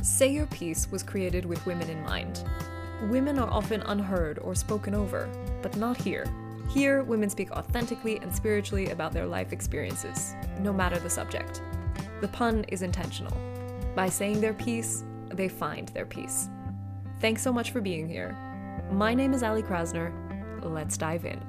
Say Your Piece was created with women in mind. Women are often unheard or spoken over, but not here. Here, women speak authentically and spiritually about their life experiences, no matter the subject. The pun is intentional. By saying their piece, they find their peace. Thanks so much for being here. My name is Ali Krasner. Let's dive in.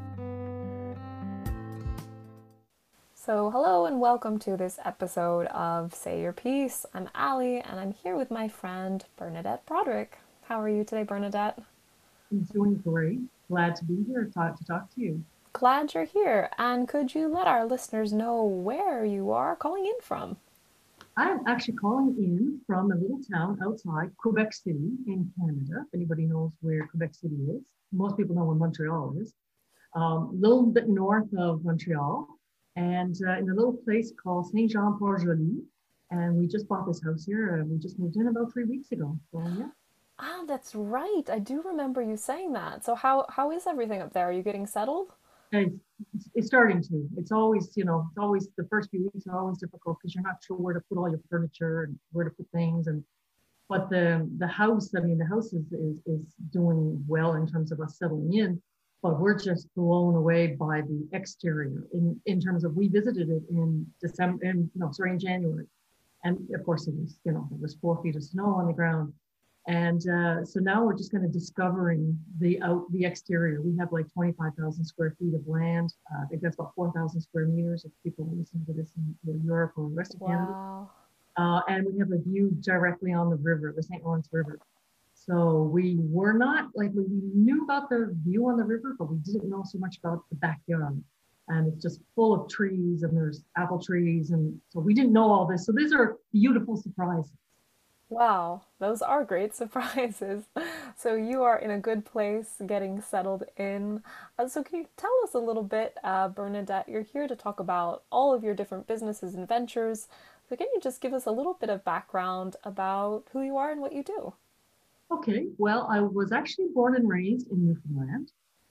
So hello and welcome to this episode of Say Your Piece. I'm Ali and I'm here with my friend Bernadette Broderick. How are you today, Bernadette? I'm doing great. Glad to be here to talk to you. Glad you're here. And could you let our listeners know where you are calling in from? I'm actually calling in from a little town outside Quebec City in Canada. If anybody knows where Quebec City is, most people know where Montreal is. A little bit north of Montreal, and in a little place called Saint Jean Port Joli. And we just bought this house here. We just moved in about 3 weeks ago. So yeah. Ah, that's right. I do remember you saying that. So how is everything up there? Are you getting settled? And it's starting to. It's always, it's always the first few weeks are always difficult because you're not sure where to put all your furniture and where to put things. And but the house, I mean, the house is doing well in terms of us settling in, but we're just blown away by the exterior in terms of we visited it in December, in no, sorry, in January, and of course it was, there was 4 feet of snow on the ground. And so now we're just kind of discovering the exterior. We have like 25,000 square feet of land. I think that's about 4,000 square meters if people listen to this in Europe or the rest of Canada. Wow. And we have a view directly on the river, the St. Lawrence River. So we were not like, we knew about the view on the river, but we didn't know so much about the backyard. And it's just full of trees and there's apple trees. And so we didn't know all this. So these are beautiful surprises. Wow, those are great surprises. So you are in a good place getting settled in. So can you tell us a little bit, Bernadette? You're here to talk about all of your different businesses and ventures. So can you just give us a little bit of background about who you are and what you do? Okay, well, I was actually born and raised in Newfoundland.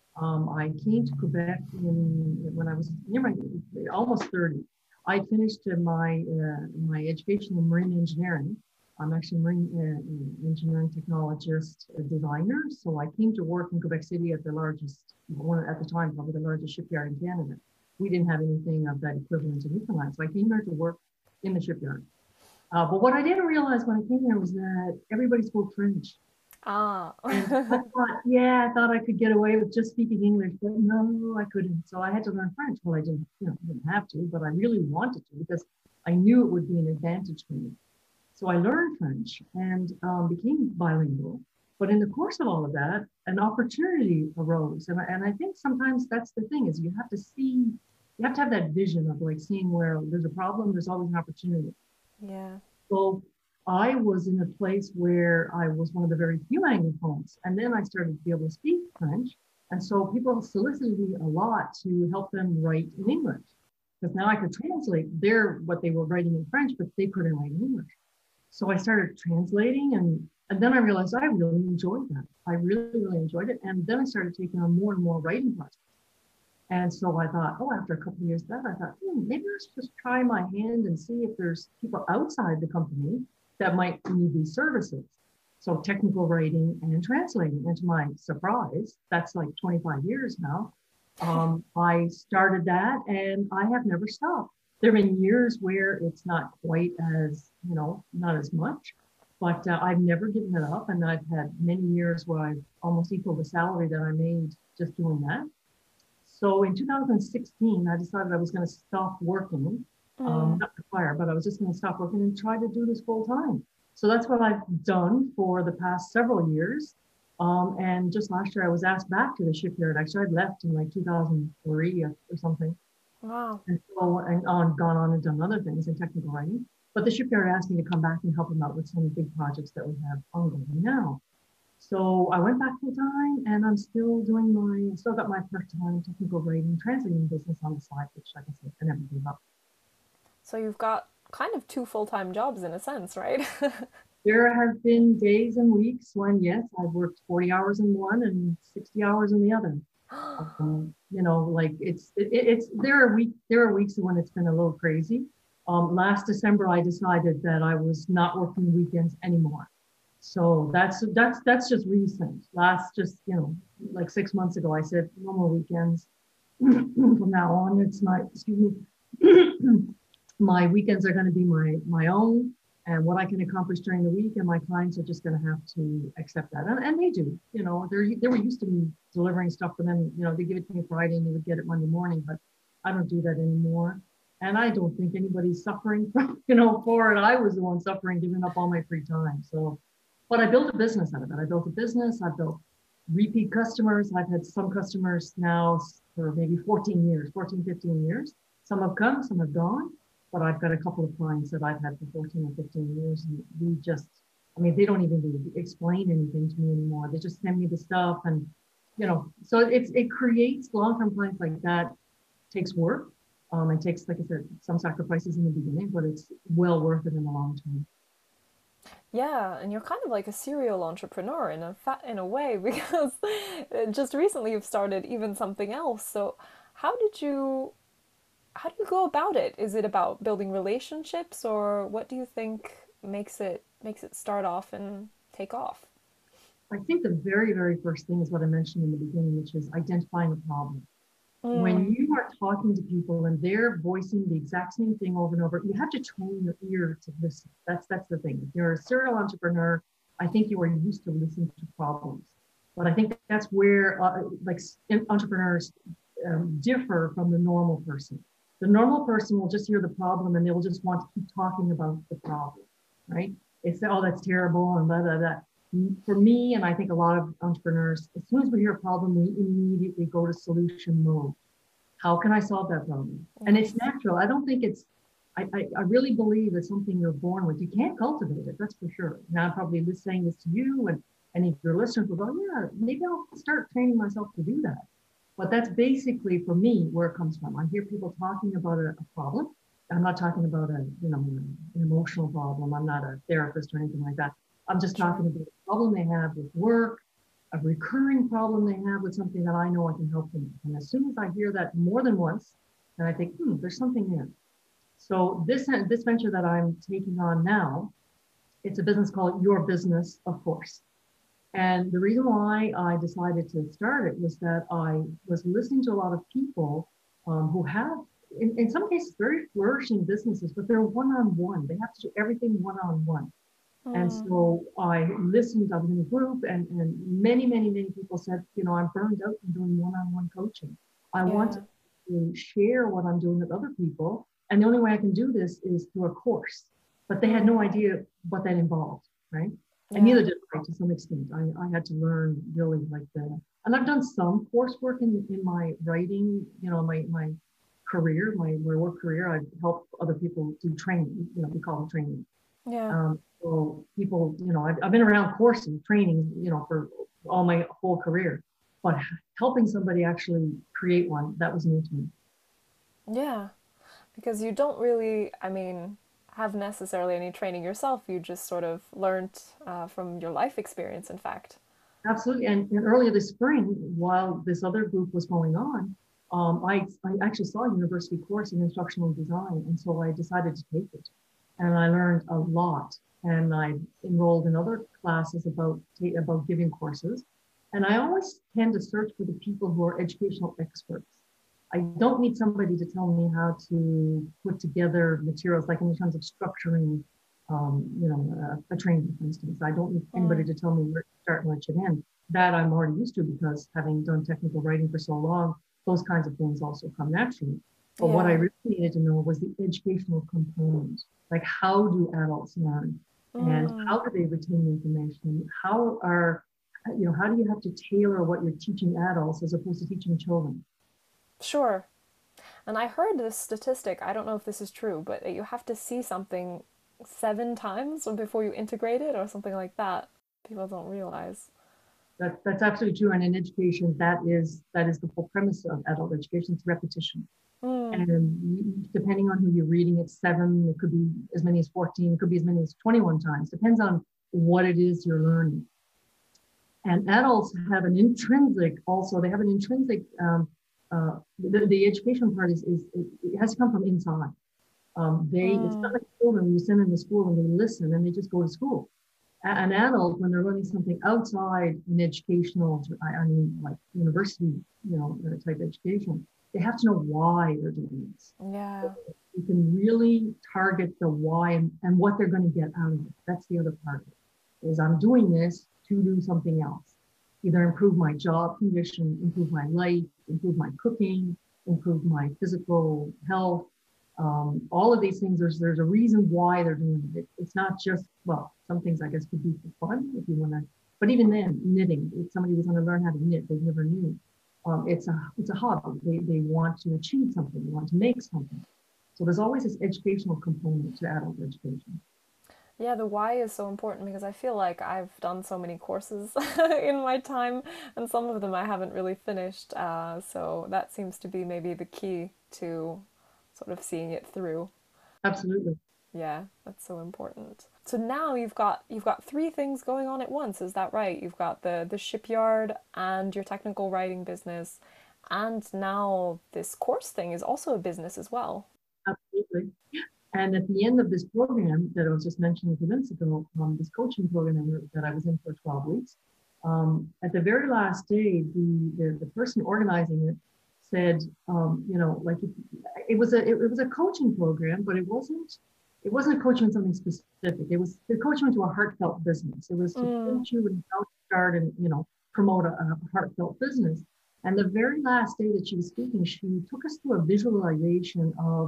I came to Quebec when I was near my almost 30. I finished my education in marine engineering. I'm actually a marine engineering technologist, a designer. So I came to work in Quebec City at the largest, one at the time, probably the largest shipyard in Canada. We didn't have anything of that equivalent in Newfoundland. So I came here to work in the shipyard. But what I didn't realize when I came here was that everybody spoke French. Ah, And I thought, yeah, I thought I could get away with just speaking English, but no, I couldn't. So I had to learn French. Well, I didn't have to, but I really wanted to because I knew it would be an advantage for me. So I learned French and became bilingual. But in the course of all of that, an opportunity arose. And I think sometimes that's the thing is you have to see, you have to have that vision of like seeing where there's a problem, there's always an opportunity. yeah. So I was in a place where I was one of the very few Anglophones. And then I started to be able to speak French. And so people solicited me a lot to help them write in English. Because now I could translate what they were writing in French, but they couldn't write in English. So I started translating and then I realized I really enjoyed that. I really, really enjoyed it. And then I started taking on more and more writing projects. And so I thought, after a couple of years of that, I thought, maybe let's just try my hand and see if there's people outside the company that might need these services. So technical writing and translating. And to my surprise, that's like 25 years now. I started that and I have never stopped. There have been years where it's not quite as, not as much, but I've never given it up. And I've had many years where I've almost equaled the salary that I made just doing that. So in 2016, I decided I was going to stop working, Mm. not retire, but I was just going to stop working and try to do this full time. So that's what I've done for the past several years. And just last year, I was asked back to the shipyard. Actually, I'd left in like 2003 or something. Wow. And so gone on and done other things in technical writing. But the shipyard asked me to come back and help them out with some big projects that we have ongoing now. So I went back full time and I'm still still got my part-time technical writing, translating business on the side, which like I said, I never gave up. So you've got kind of two full-time jobs in a sense, right? There have been days and weeks when, yes, I've worked 40 hours in one and 60 hours in the other. Like there are weeks when it's been a little crazy. Last December, I decided that I was not working weekends anymore. So that's just recent. Last just, like 6 months ago, I said no more weekends. From now on, it's my, excuse me, my weekends are going to be my own, and what I can accomplish during the week, and my clients are just going to have to accept that, and they do. They were used to me delivering stuff for them. They give it to me Friday, and they would get it Monday morning, but I don't do that anymore. And I don't think anybody's suffering from, for it. I was the one suffering, giving up all my free time. So, but I built a business out of it. I built a business. I built repeat customers. I've had some customers now for maybe 14 years, 14, 15 years. Some have come, some have gone, but I've got a couple of clients that I've had for 14 or 15 years. And we just, they don't even explain anything to me anymore. They just send me the stuff, and, so it creates long-term clients like that. Takes work. It takes, like I said, some sacrifices in the beginning, but it's well worth it in the long term. Yeah, and you're kind of like a serial entrepreneur in a way because just recently you've started even something else. So how did you how do you go about it? Is it about building relationships, or what do you think makes it start off and take off? I think the very, very first thing is what I mentioned in the beginning, which is identifying a problem. When Mm, you are talking to people and they're voicing the exact same thing over and over, you have to train your ear to listen. That's the thing. If you're a serial entrepreneur, I think you are used to listening to problems. But I think that's where entrepreneurs differ from the normal person. The normal person will just hear the problem and they will just want to keep talking about the problem, right? They say, "Oh, that's terrible," and blah blah blah. For me, and I think a lot of entrepreneurs, as soon as we hear a problem, we immediately go to solution mode. How can I solve that problem? And it's yes. natural. I don't think it's, I really believe it's something you're born with. You can't cultivate it, that's for sure. Now, I'm probably just saying this to you, and if your listeners will go, yeah, maybe I'll start training myself to do that. But that's basically, for me, where it comes from. I hear people talking about a problem. I'm not talking about an emotional problem. I'm not a therapist or anything like that. I'm just Sure. talking about a problem they have with work, a recurring problem they have with something that I know I can help them with. And as soon as I hear that more than once, then I think, there's something there. So this venture that I'm taking on now, it's a business called Your Business, of course. And the reason why I decided to start it was that I was listening to a lot of people who have, in some cases, very flourishing businesses, but they're one-on-one. They have to do everything one-on-one. And Mm, so I listened, I was in a group, and many, many, many people said, I'm burned out from doing one-on-one coaching. I want yeah. to share what I'm doing with other people. And the only way I can do this is through a course. But they had no Mm, idea what that involved, right? And yeah. neither did I to some extent. I had to learn really and I've done some coursework in my writing, my career, my work career. I've helped other people do training, we call it training. Yeah. So people, I've been around courses, training, for all my whole career, but helping somebody actually create one, that was new to me. Yeah. Because you don't really, have necessarily any training yourself. You just sort of learned from your life experience, in fact. Absolutely. And earlier this spring, while this other group was going on, I actually saw a university course in instructional design. And so I decided to take it. And I learned a lot. And I enrolled in other classes about giving courses. And I always tend to search for the people who are educational experts. I don't need somebody to tell me how to put together materials, like in terms of structuring, a training, for instance. I don't need anybody Mm, to tell me where to start and where to end. That I'm already used to because having done technical writing for so long, those kinds of things also come naturally. But what I yeah. really needed to know was the educational component. Like, how do adults learn? And Mm, how do they retain information? How do you have to tailor what you're teaching adults as opposed to teaching children? sure. And I heard this statistic, I don't know if this is true, but you have to see something 7 times before you integrate it or something like that. People don't realize. That's absolutely true. And in education, that is the whole premise of adult education. It's repetition. Mm, And depending on who you're reading, it's 7. It could be as many as 14. It could be as many as 21 times. Depends on what it is you're learning. And adults have an intrinsic. Also, they have an intrinsic. The education part it has to come from inside. It's not mm, like children you send them to school and they listen and they just go to school. an adult, when they're learning something outside an educational, I mean, like university, type education, they have to know why they're doing this. Yeah. You can really target the why and what they're going to get out of it. That's the other part of it, is I'm doing this to do something else. Either improve my job condition, improve my life, improve my cooking, improve my physical health. All of these things, there's a reason why they're doing it. It's not just, well, some things I guess could be for fun if you want to, but even then, knitting, if somebody was going to learn how to knit, they never knew. It's a hobby. They want to achieve something, they want to make something. So there's always this educational component to adult education. Yeah, the why is so important because I feel like I've done so many courses in my time, and some of them I haven't really finished. So that seems to be maybe the key to sort of seeing it through. Absolutely. Yeah, that's so important. So now you've got three things going on at once, is that right? You've got the shipyard and your technical writing business, and now this course thing is also a business as well. Absolutely. And at the end of this program that I was just mentioning a few minutes ago, this coaching program that I was in for 12 weeks, at the very last day, the person organizing it said, like it was a coaching program, but it wasn't a coaching on something specific. It was the coaching into a heartfelt business. It was to Mm, coach you in how to start and promote a heartfelt business. And the very last day that she was speaking, she took us through a visualization of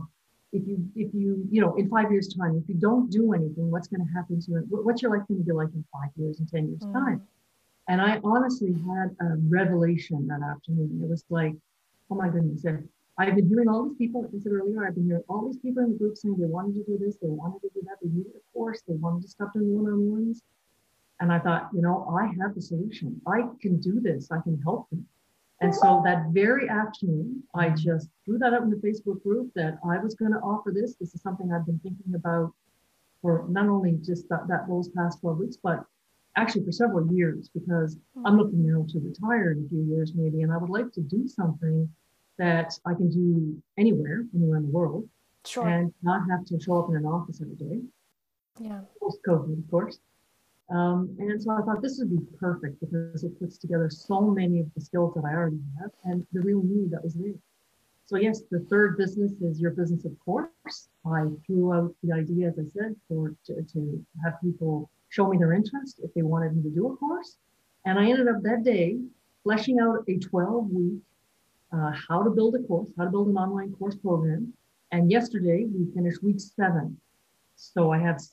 if you in 5 years time, if you don't do anything, what's going to happen to you? What's your life going to be like in 5 years and 10 years time? mm, And I honestly had a revelation that afternoon. It was like, oh my goodness. And I've been hearing all these people, like I said earlier, I've been hearing all these people in the group saying they wanted to do this, they wanted to do that, they needed a course, they wanted to stop doing one-on-ones. And I thought, I have the solution. I can do this. I can help them. And so that very afternoon, I just threw that up in the Facebook group that I was going to offer this. This is something I've been thinking about for not only just that those past 12 weeks, but actually for several years, because I'm mm. looking now to retire in a few years maybe, and I would like to do something that I can do anywhere in the world, Sure. and not have to show up in an office every day, Yeah. post-COVID, of course. And so I thought this would be perfect because it puts together so many of the skills that I already have and the real need that was there. So yes, the third business is your business of course. I threw out the idea, as I said, to have people show me their interest if they wanted me to do a course. And I ended up that day fleshing out a 12-week how to build a course, how to build an online course program. And yesterday we finished week 7. So I had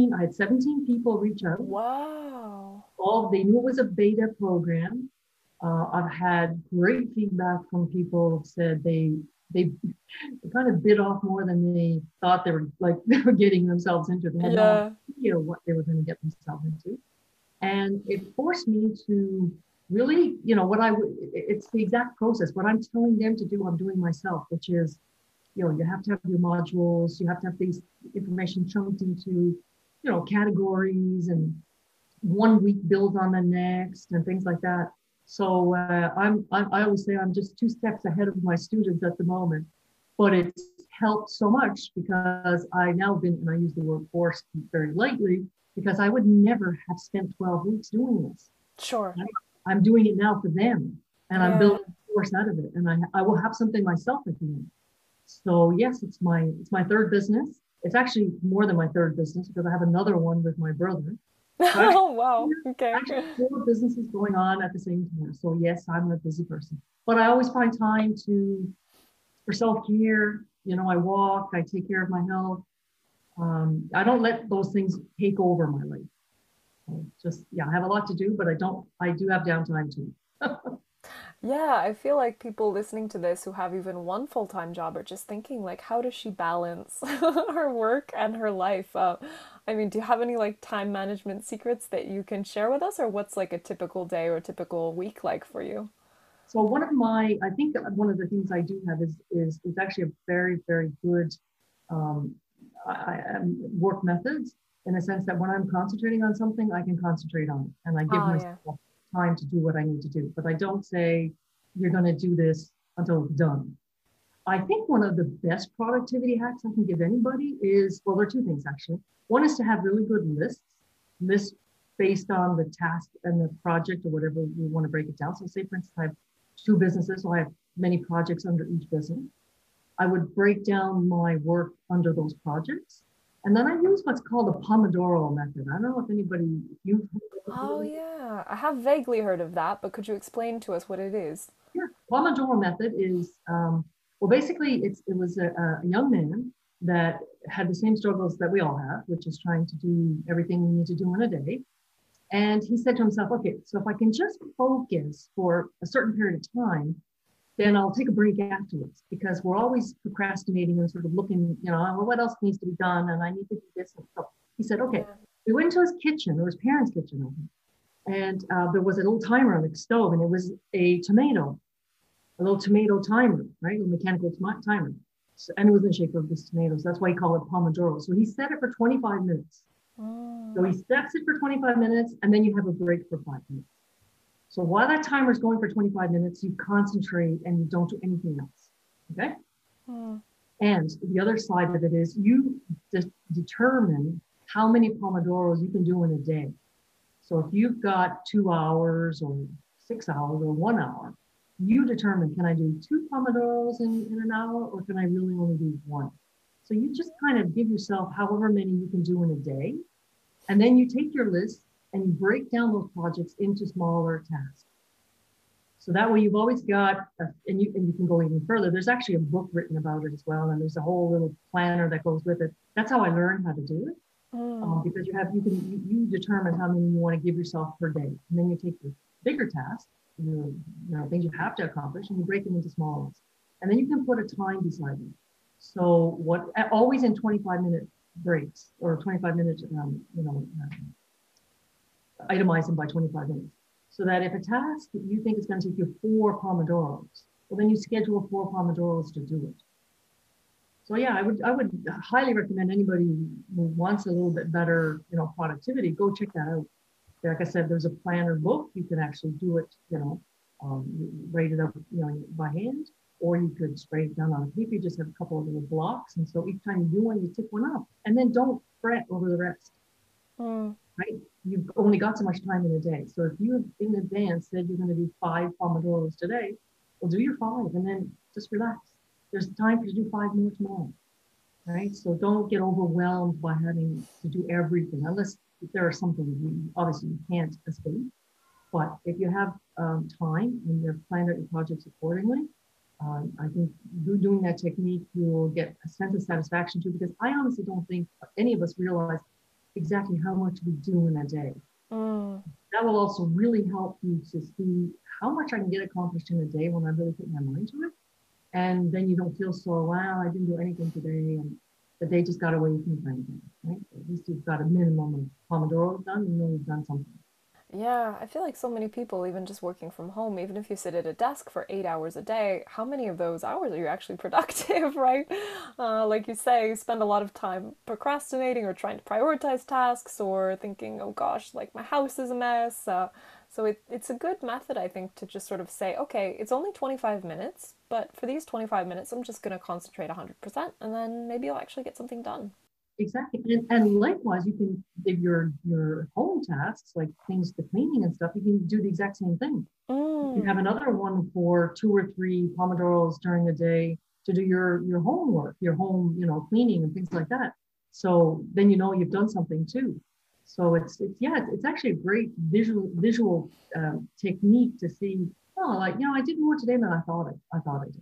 17 people reach out. Wow. All they knew it was a beta program. I've had great feedback from people who said they kind of bit off more than they thought they were like they were getting themselves into. They had no Yeah. idea what they were going to get themselves into, and it forced me to really, what it's the exact process. What I'm telling them to do, I'm doing myself, which is, you have to have your modules, you have to have these information chunked into, categories, and 1 week builds on the next and things like that. So I always say I'm just 2 steps ahead of my students at the moment, but it's helped so much because I now been, and I use the word forced very lightly, because I would never have spent 12 weeks doing this. Sure. I'm doing it now for them, and I'm Yeah. building a course out of it, and I will have something myself at the end. So yes, it's my third business. It's actually more than my third business because I have another one with my brother. So Oh, wow. Okay. actually 4 businesses going on at the same time. So yes, I'm a busy person, but I always find time for self-care. I walk, I take care of my health. I don't let those things take over my life. Just, yeah, I have a lot to do, but I do have downtime too. Yeah, I feel like people listening to this who have even one full-time job are just thinking like, how does she balance her work and her life? I mean, do you have any like time management secrets that you can share with us, or what's like a typical day or a typical week like for you? So I think one of the things I do have is actually a very, very good um, work methods, in a sense that when I'm concentrating on something, I can concentrate on it, and I give Oh, yeah. myself time to do what I need to do. But I don't say you're going to do this until it's done. I think one of the best productivity hacks I can give anybody is, well, there are two things actually. One is to have really good lists based on the task and the project or whatever we want to break it down. So say, for instance, I have two businesses, so I have many projects under each business. I would break down my work under those projects. And then I use what's called a Pomodoro method. I don't know if anybody, if you've Oh, yeah. I have vaguely heard of that, but could you explain to us what it is? yeah, Pomodoro method is, well, basically it was a young man that had the same struggles that we all have, which is trying to do everything we need to do in a day. And he said to himself, okay, so if I can just focus for a certain period of time, then I'll take a break afterwards because we're always procrastinating and sort of looking, well, what else needs to be done? And I need to do this. And so he said, okay, Yeah. we went to his kitchen or his parents' kitchen, I think. And there was a little timer on the stove, and it was a little tomato timer, right? A mechanical timer. So, and it was in the shape of this tomato. So that's why he called it Pomodoro. So he set it for 25 minutes. So he Mm. sets it for 25 minutes, and then you have a break for 5 minutes. So while that timer is going for 25 minutes, you concentrate and you don't do anything else. Okay. Mm. And the other side of it is you determine how many Pomodoros you can do in a day. So if you've got 2 hours or 6 hours or 1 hour, you determine, can I do two Pomodoros in an hour or can I really only do one? So you just kind of give yourself however many you can do in a day. And then you take your list and you break down those projects into smaller tasks. So that way you've always got, and you can go even further. There's actually a book written about it as well. And there's a whole little planner that goes with it. That's how I learned how to do it. Mm. Because you determine how many you want to give yourself per day. And then you take your bigger tasks, things you have to accomplish, and you break them into small ones. And then you can put a time beside them. So always in 25-minute breaks or 25 minutes, itemize them by 25 minutes. So that if a task that you think is going to take you 4 Pomodoros, well, then you schedule 4 Pomodoros to do it. So yeah, I would highly recommend anybody who wants a little bit better, productivity, go check that out. Like I said, there's a planner book. You can actually do it, write it up, by hand, or you could write it down on a paper. You just have a couple of little blocks. And so each time you do one, you tick one off and then don't fret over the rest, Mm. right? You've only got so much time in a day. So if you in advance said you're going to do 5 Pomodoros today, well, do your 5 and then just relax. There's time for you to do 5 more tomorrow, right? So don't get overwhelmed by having to do everything, unless there are something obviously you can't escape. But if you have time and you've planned out your projects accordingly, I think doing that technique, you will get a sense of satisfaction too, because I honestly don't think any of us realize exactly how much we do in a day. Mm. That will also really help you to see how much I can get accomplished in a day when I really put my mind to it. And then you don't feel so, wow, I didn't do anything today. And the day just got away from you kind of thing, right? At least you've got a minimum of Pomodoro done, and you know you've done something. Yeah, I feel like so many people, even just working from home, even if you sit at a desk for 8 hours a day, how many of those hours are you actually productive, right? Like you say, you spend a lot of time procrastinating or trying to prioritize tasks or thinking, oh gosh, like my house is a mess. So it's a good method, I think, to just sort of say, okay, it's only 25 minutes, but for these 25 minutes, I'm just going to concentrate 100%, and then maybe I'll actually get something done. Exactly. And likewise, you can, if your home tasks, like things, the cleaning and stuff, you can do the exact same thing. You have Mm. another one for 2 or 3 Pomodoros during the day to do your homework, your home, cleaning and things like that. So then you've done something too. So it's actually a great visual technique to see. Oh, like I did more today than I thought I did.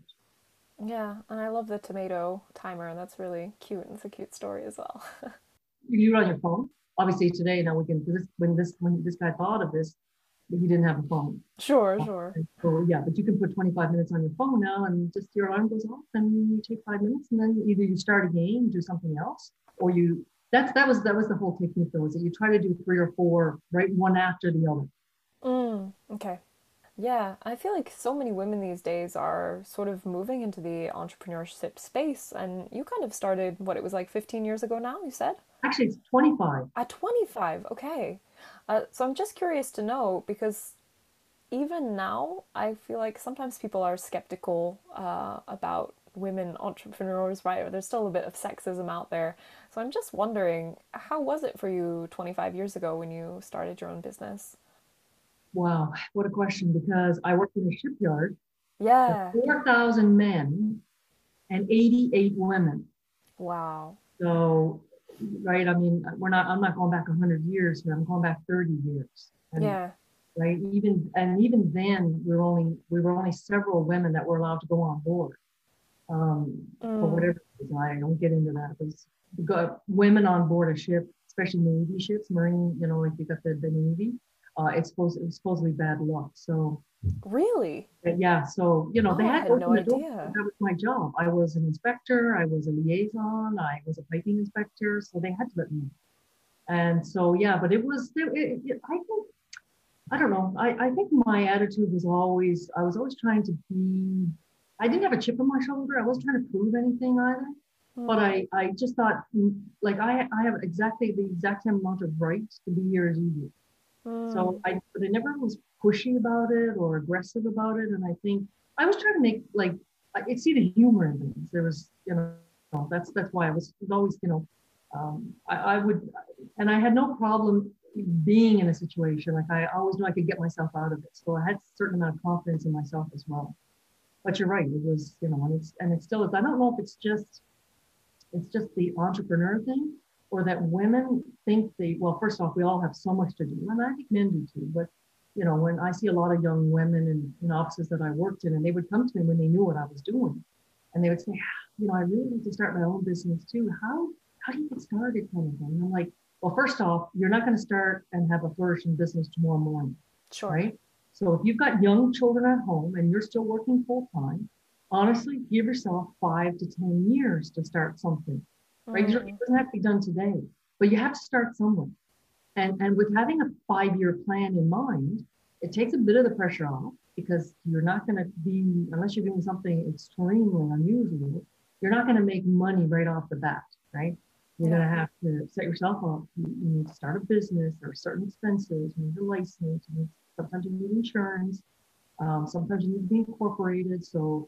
Yeah, and I love the tomato timer, and that's really cute, and it's a cute story as well. You can do it on your phone. Obviously today now we can. When this guy thought of this, he didn't have a phone. Sure, sure. So yeah, but you can put 25 minutes on your phone now and just your alarm goes off and you take 5 minutes and then either you start a game, do something else, or that was the whole technique though, is that you try to do 3 or 4, right, one after the other. Mm, okay. Yeah, I feel like so many women these days are sort of moving into the entrepreneurship space, and you kind of started what it was like 15 years ago now, you said? Actually, it's 25. At 25, okay. So I'm just curious to know because even now, I feel like sometimes people are skeptical about women entrepreneurs, right? There's still a bit of sexism out there. So I'm just wondering, how was it for you 25 years ago when you started your own business? Wow, what a question, because I worked in a shipyard with Yeah. 4,000 men and 88 women. Wow. So, right, I mean, I'm not going back 100 years here. I'm going back 30 years. And Yeah. right, even then, we were only several women that were allowed to go on board. For Mm. whatever reason, I don't get into that. Because you got women on board a ship, especially Navy ships, Marine, like you got the Navy. It was supposedly bad luck. So Really? yeah, so they Oh, I had had to no open the door. idea. That was my job. I was an inspector. I was a liaison. I was a piping inspector. So they had to let me in. And so yeah, but I think I don't know. I think my attitude was always I was always trying to be. I didn't have a chip on my shoulder. I wasn't trying to prove anything either. But Mm. I just thought like I have exactly the exact same amount of right to be here as you do. So Mm. but I never was pushy about it or aggressive about it. And I think I was trying to make like I see the humor in things. There was, that's why was always, I would, and I had no problem being in a situation. Like I always knew I could get myself out of it. So I had a certain amount of confidence in myself as well. But you're right. It was, and it still is. I don't know if it's just the entrepreneur thing or that women think well, first off, we all have so much to do. And I think men do too. But, when I see a lot of young women in offices that I worked in, and they would come to me when they knew what I was doing. And they would say, I really need to start my own business too. How do you get started kind of thing? And I'm like, well, first off, you're not going to start and have a flourishing business tomorrow morning, Sure. right? So if you've got young children at home and you're still working full time, honestly, give yourself 5 to 10 years to start something, right? It Mm. doesn't have to be done today, but you have to start somewhere. And with having a 5 year plan in mind, it takes a bit of the pressure off because you're not going to be, unless you're doing something extremely unusual, you're not going to make money right off the bat, right? You're going Yeah. to have to set yourself up. You need to start a business. There are certain expenses. You need a license. Sometimes you need insurance. Sometimes you need to be incorporated. So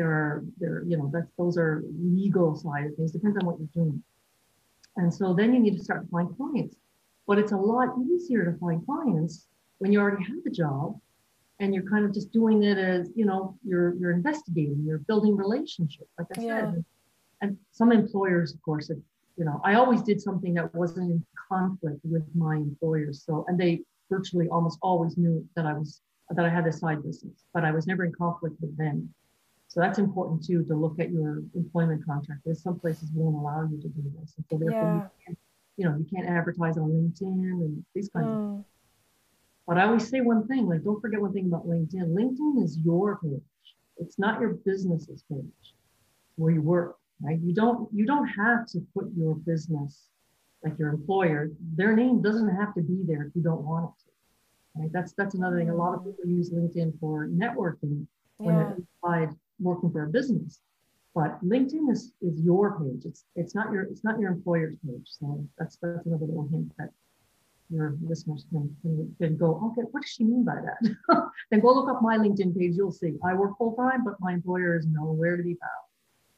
those are legal side of things. Depends on what you're doing. And so then you need to start to find clients. But it's a lot easier to find clients when you already have a job and you're kind of just doing it as, you're investigating, you're building relationships, like I Yeah. said. And some employers, of course, I always did something that wasn't in conflict with my employers. So, and they virtually almost always knew that I had a side business, but I was never in conflict with them. So that's important too, to look at your employment contract. There's some places won't allow you to do this. And so therefore Yeah. you can't advertise on LinkedIn and these kinds of things. Mm. But I always say one thing, like don't forget one thing about LinkedIn. LinkedIn is your page. It's not your business's page where you work, right? You don't have to put your business, like your employer, their name doesn't have to be there if you don't want it to. Right? That's another thing. A lot of Mm. people use LinkedIn for networking when they're Yeah. inside working for a business. But LinkedIn is your page. It's not your employer's page. So that's another little hint that your listeners can go, okay, what does she mean by that? Then go look up my LinkedIn page. You'll see. I work full time, but my employer is nowhere to be found.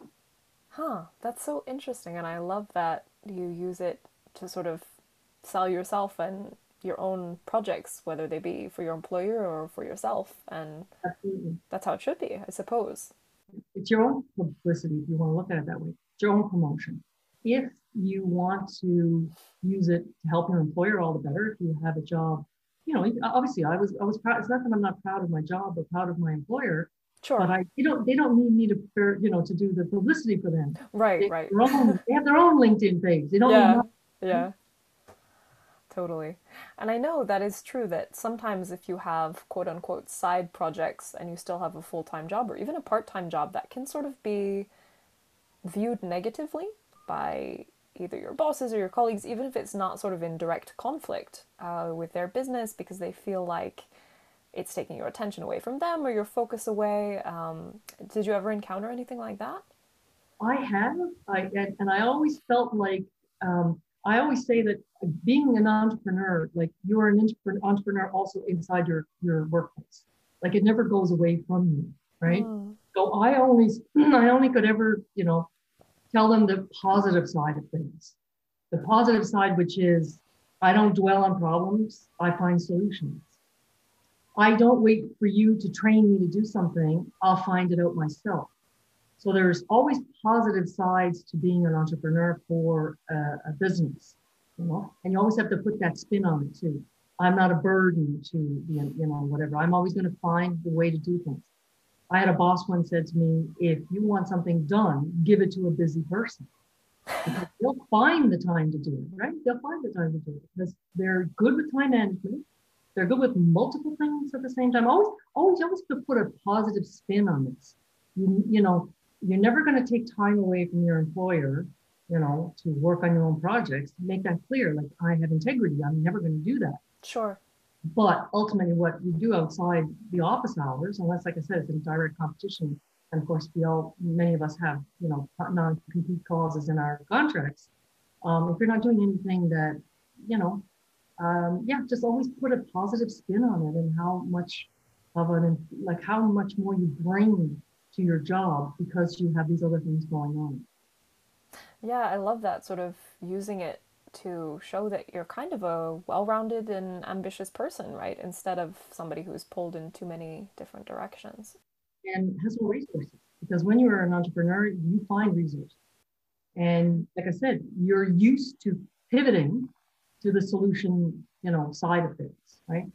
Huh. That's so interesting. And I love that you use it to sort of sell yourself and your own projects, whether they be for your employer or for yourself. And Absolutely. that's how it should be, I suppose. It's your own publicity if you want to look at it that way. It's your own promotion. If you want to use it to help your employer, all the better. If you have a job, obviously I was proud. It's not that I'm not proud of my job, but proud of my employer. But Sure. they don't need me to do the publicity for them. Right, right. They have their own LinkedIn page. They don't need Yeah, mine. Right? yeah, totally. And I know that is true that sometimes if you have quote unquote side projects and you still have a full time job or even a part time job, that can sort of be viewed negatively by either your bosses or your colleagues, even if it's not sort of in direct conflict with their business because they feel like it's taking your attention away from them or your focus away. Did you ever encounter anything like that? I have. And I always felt like I always say that being an entrepreneur, like you are an entrepreneur also inside your workplace. Like it never goes away from you, right? Mm. So I only could ever, tell them the positive side of things. The positive side, which is I don't dwell on problems, I find solutions. I don't wait for you to train me to do something, I'll find it out myself. So there's always positive sides to being an entrepreneur for a business, and you always have to put that spin on it too. I'm not a burden to, whatever. I'm always going to find the way to do things. I had a boss once said to me, if you want something done, give it to a busy person. Because they'll find the time to do it, right? They'll find the time to do it because they're good with time management. They're good with multiple things at the same time. Always have to put a positive spin on this. You're never going to take time away from your employer, to work on your own projects. Make that clear. Like, I have integrity. I'm never going to do that. Sure. But ultimately, what you do outside the office hours, unless, like I said, it's in direct competition, and of course, many of us have, non-compete clauses in our contracts. If you're not doing anything that, just always put a positive spin on it, and how much more you bring to your job because you have these other things going on. Yeah, I love that, sort of using it to show that you're kind of a well-rounded and ambitious person, right? Instead of somebody who's pulled in too many different directions. And has no resources, because when you're an entrepreneur, you find resources. And like I said, you're used to pivoting to the solution, side of things, right?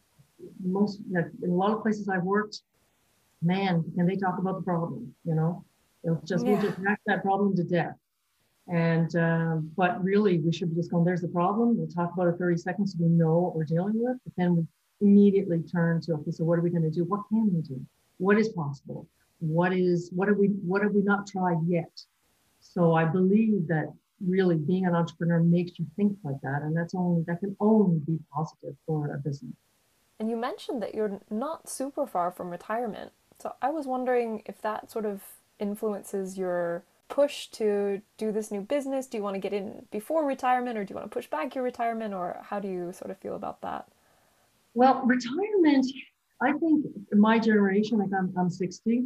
In a lot of places I've worked, man, can they talk about the problem, we'll just hack that problem to death. And, but really we should be just going, there's the problem. We'll talk about it 30 seconds so we know what we're dealing with, but then we immediately turn to, okay, so what are we going to do? What can we do? What is possible? What have we not tried yet? So I believe that really being an entrepreneur makes you think like that. And that can only be positive for a business. And you mentioned that you're not super far from retirement. So I was wondering if that sort of influences your push to do this new business. Do you want to get in before retirement, or do you want to push back your retirement, or how do you sort of feel about that? Well, retirement, I think my generation, like I'm 60,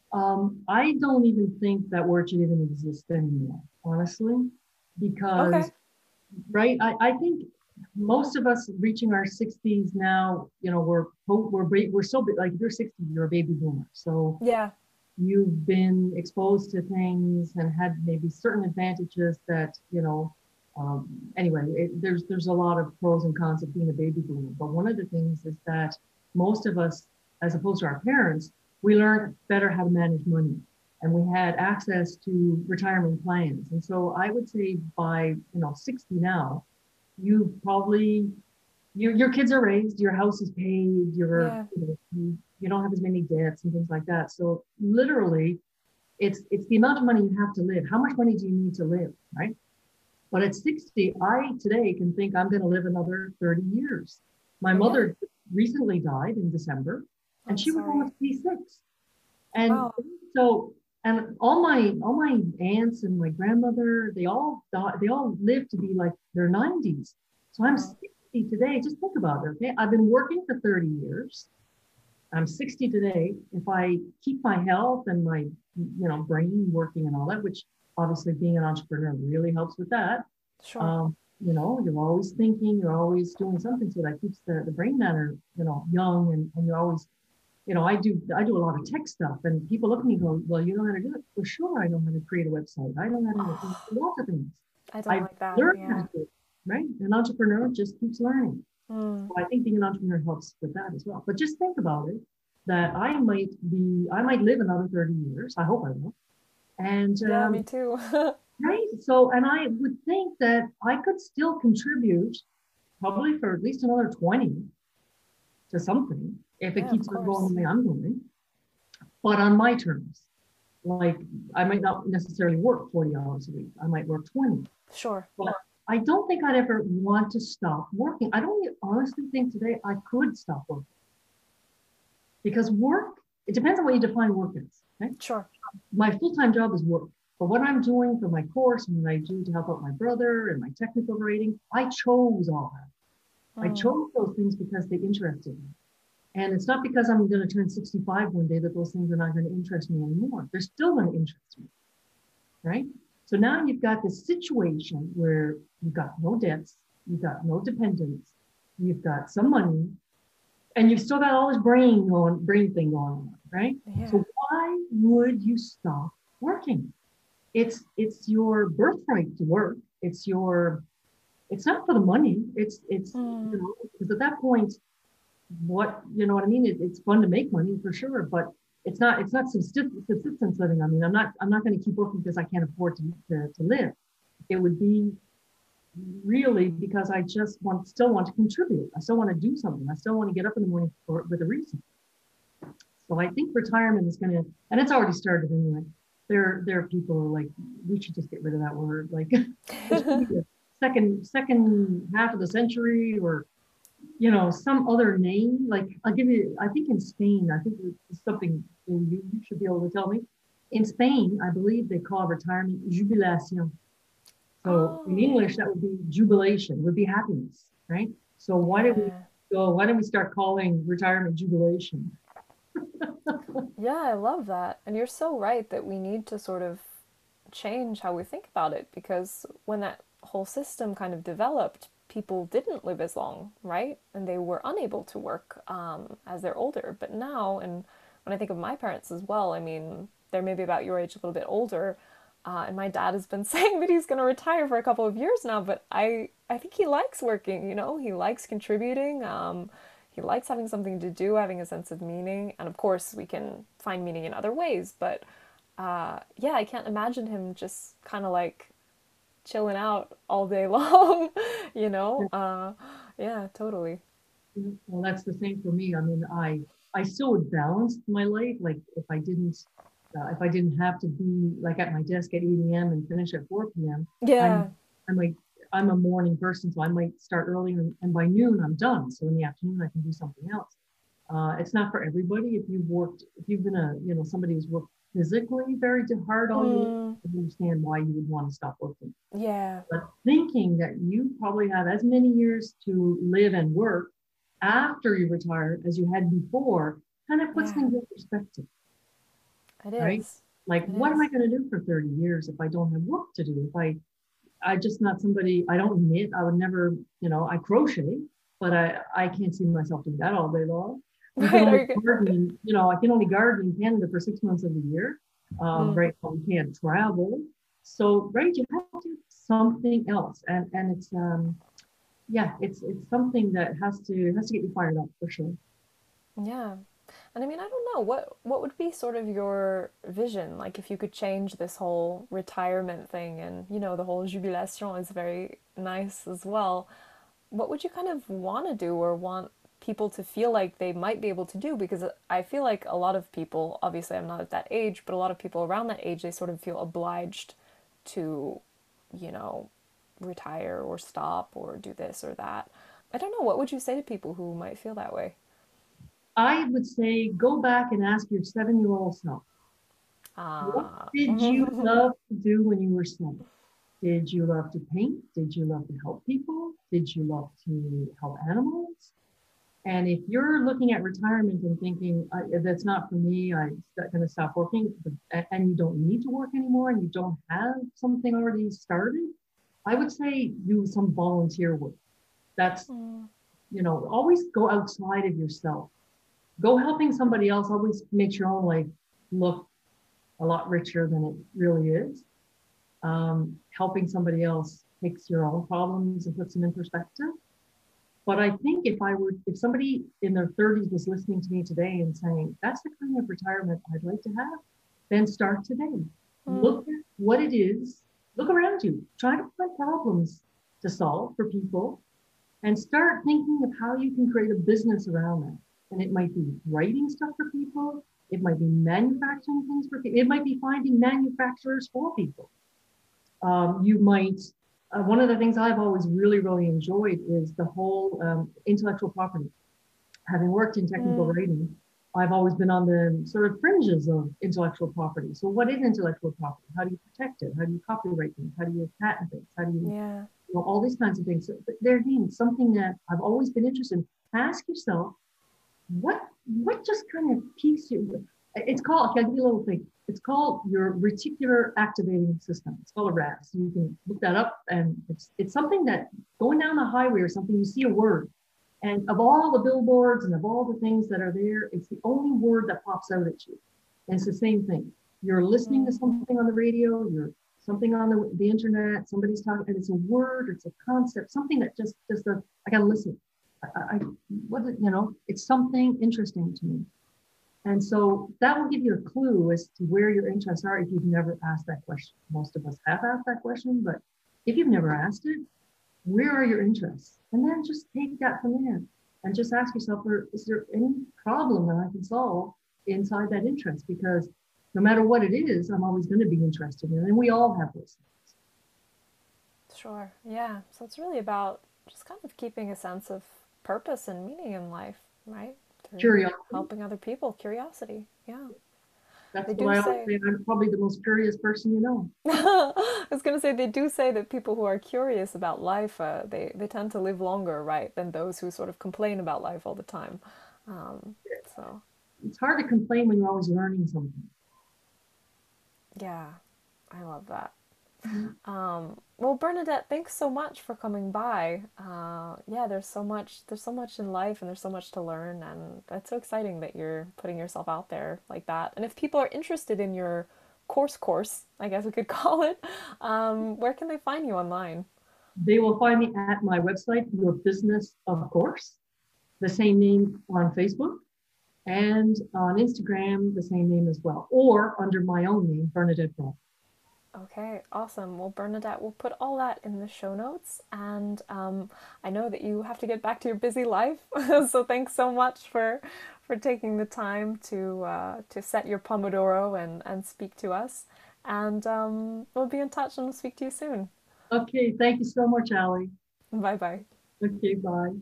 I don't even think that word should even exist anymore, honestly, because, Okay. right, I think most of us reaching our 60s now, we're so big, like if you're 60, you're a baby boomer. So Yeah. you've been exposed to things and had maybe certain advantages that, anyway, there's a lot of pros and cons of being a baby boomer. But one of the things is that most of us, as opposed to our parents, we learned better how to manage money, and we had access to retirement plans. And so I would say by, 60 now, you probably, your kids are raised, your house is paid, you don't have as many debts and things like that. So literally, it's the amount of money you have to live. How much money do you need to live, right? But at 60, I today can think I'm going to live another 30 years. My mother recently died in December, and she was almost 86. And so, and all my aunts and my grandmother, they all lived to be like their 90s. So I'm 60 today. Just think about it, okay? I've been working for 30 years. I'm 60 today. If I keep my health and my, brain working and all that, which obviously being an entrepreneur really helps with that. Sure. You're always thinking, you're always doing something, so that keeps the brain matter, young, and you're always, I do a lot of tech stuff, and people look at me and go, well, you know how to do it? Well, sure, I know how to create a website. I know how to do lots of things. I don't like that. Learned how to do it, right? An entrepreneur just keeps learning. So I think being an entrepreneur helps with that as well. But just think about it, that I might live another 30 years. I hope I will. And yeah, me too. right. So, and I would think that I could still contribute probably for at least another 20 to something if it keeps on going the way I'm going, but on my terms. Like, I might not necessarily work 40 hours a week. I might work 20. Sure. But I don't think I'd ever want to stop working. I don't honestly think today I could stop working. Because work, it depends on what you define work as. Okay? Sure. My full-time job is work. But what I'm doing for my course and what I do to help out my brother and my technical writing, I chose all that. I chose those things because they interested me. And it's not because I'm going to turn 65 one day that those things are not going to interest me anymore. They're still going to interest me, right? So now you've got this situation where you've got no debts, you've got no dependents, you've got some money, and you've still got all this brain thing going on, right? Yeah. So why would you stop working? It's your birthright to work. It's not for the money. It's because at that point, what I mean? It's fun to make money for sure, but it's not subsistence living. I mean, I'm not going to keep working because I can't afford to live. It would be really because I just still want to contribute. I still want to do something. I still want to get up in the morning with a reason. So I think retirement is going to, and it's already started anyway. There are people who are like, we should just get rid of that word. Like, it should be the second half of the century, or some other name. Like, I'll give you. I think in Spain, I think it's something you should be able to tell me. In Spain, I believe they call retirement jubilación. So in English, that would be jubilation, would be happiness, right? So why don't we start calling retirement jubilation? Yeah, I love that. And you're so right that we need to sort of change how we think about it, because when that whole system kind of developed, people didn't live as long, right? And they were unable to work as they're older. But now, and when I think of my parents as well, I mean, they're maybe about your age, a little bit older. And my dad has been saying that he's going to retire for a couple of years now, but I think he likes working, he likes contributing. He likes having something to do, having a sense of meaning. And of course, we can find meaning in other ways. But yeah, I can't imagine him just kind of like chilling out all day long, you know? Yeah, totally. Well, that's the same for me. I mean, I still would balance my life. Like if I didn't have to be like at my desk at 8 a.m. and finish at 4 p.m., Yeah. I'm like, I'm a morning person, so I might start early and by noon I'm done. So in the afternoon I can do something else. It's not for everybody. If you've been somebody who's worked physically very hard all year, I understand why you would want to stop working. Yeah. But thinking that you probably have as many years to live and work after you retire as you had before kind of puts things in perspective, It right? is. Like, It what am I is. going to do for 30 years if I don't have work to do? I just not somebody, I don't knit. I would never, I crochet, but I can't see myself doing that all day long. You can Right. Are only you good? garden, I can only garden in Canada for 6 months of the year. Right now we can't travel. So, right, you have to do something else. And it's, yeah, it's something that has to get you fired up for sure. Yeah. And I mean, I don't know, what would be sort of your vision, like if you could change this whole retirement thing, and the whole jubilation is very nice as well. What would you kind of want to do, or want people to feel like they might be able to do? Because I feel like a lot of people, obviously I'm not at that age, but a lot of people around that age, they sort of feel obliged to, you know, retire or stop or do this or that. I don't know. What would you say to people who might feel that way? I would say go back and ask your 7-year-old self, what Ah, did you love to do when you were 7? Did you love to paint? Did you love to help people? Did you love to help animals? And if you're looking at retirement and thinking, that's not for me, I'm going to stop working, and you don't need to work anymore and you don't have something already started, I would say do some volunteer work. That's, always go outside of yourself. Go helping somebody else always makes your own life look a lot richer than it really is. Helping somebody else takes your own problems and puts them in perspective. But I think if somebody in their 30s was listening to me today and saying, that's the kind of retirement I'd like to have, then start today. Look at what it is, look around you, try to find problems to solve for people, and start thinking of how you can create a business around that. And it might be writing stuff for people, it might be manufacturing things for people, it might be finding manufacturers for people. You might, one of the things I've always really, really enjoyed is the whole intellectual property. Having worked in technical writing, I've always been on the sort of fringes of intellectual property. So what is intellectual property? How do you protect it? How do you copyright things? How do you patent things? How do you, yeah. all these kinds of things. So, there again, something that I've always been interested in. Ask yourself, what just kind of piques you? It's called, okay, I'll give you a little thing. It's called your reticular activating system. It's called a RAS. You can look that up, and it's something that going down the highway or something, you see a word. And of all the billboards and of all the things that are there, it's the only word that pops out at you. And it's the same thing. You're listening to something on the radio, you're something on the internet, somebody's talking, and it's a word, it's a concept, something that just I gotta listen. What you know, it's something interesting to me. And so that will give you a clue as to where your interests are if you've never asked that question. Most of us have asked that question, but if you've never asked it, where are your interests? And then just take that from there and just ask yourself, is there any problem that I can solve inside that interest? Because no matter what it is, I'm always going to be interested in it. And we all have those things. Sure. Yeah. So it's really about just kind of keeping a sense of purpose and meaning in life, right? Through Curiosity. helping other people. Curiosity. Yeah. That's what I always say. I'm probably the most curious person you know. I was going to say, they do say that people who are curious about life, they tend to live longer, right, than those who sort of complain about life all the time. So it's hard to complain when you're always learning something. Yeah, I love that. Well, Bernadette, thanks so much for coming by. Yeah, there's so much in life, and there's so much to learn, and it's so exciting that you're putting yourself out there like that. And if people are interested in your course, I guess we could call it, where can they find you online? They will find me at my website, Your Business of Course, the same name on Facebook, and on Instagram, the same name as well, or under my own name, Bernadette Brault. Okay, awesome. Well, Bernadette, we'll put all that in the show notes. And I know that you have to get back to your busy life. So thanks so much for taking the time to set your Pomodoro and speak to us. And we'll be in touch and we'll speak to you soon. Okay, thank you so much, Ali. Bye-bye. Okay, bye.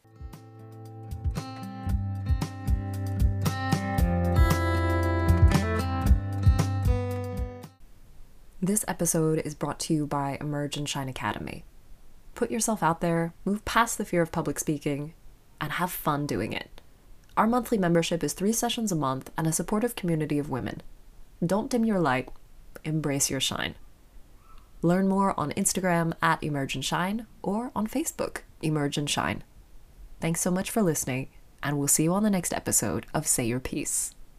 This episode is brought to you by Emerge and Shine Academy. Put yourself out there, move past the fear of public speaking, and have fun doing it. Our monthly membership is 3 sessions a month and a supportive community of women. Don't dim your light, embrace your shine. Learn more on Instagram at Emerge and Shine or on Facebook, Emerge and Shine. Thanks so much for listening, and we'll see you on the next episode of Say Your Piece.